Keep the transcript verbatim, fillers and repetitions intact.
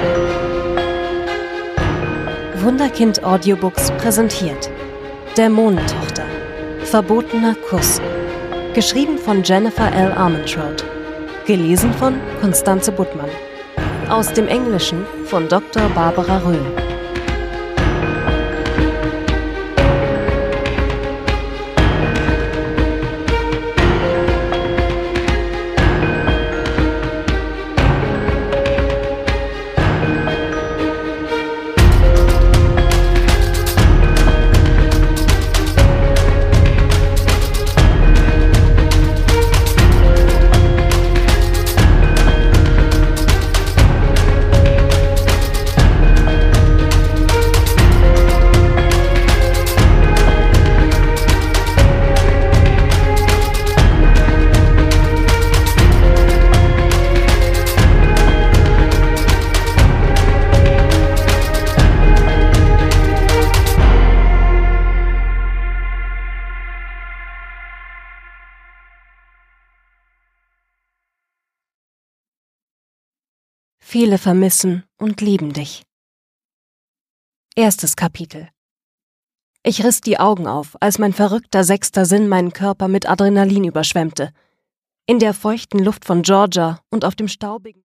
Wunderkind Audiobooks präsentiert Dämonentochter – Verbotener Kuss. Geschrieben von Jennifer L. Armentrout. Gelesen von Constanze Buttmann. Aus dem Englischen von Doktor Barbara Röhl. Viele vermissen und lieben dich. Erstes Kapitel. Ich riss die Augen auf, als mein verrückter sechster Sinn meinen Körper mit Adrenalin überschwemmte. In der feuchten Luft von Georgia und auf dem staubigen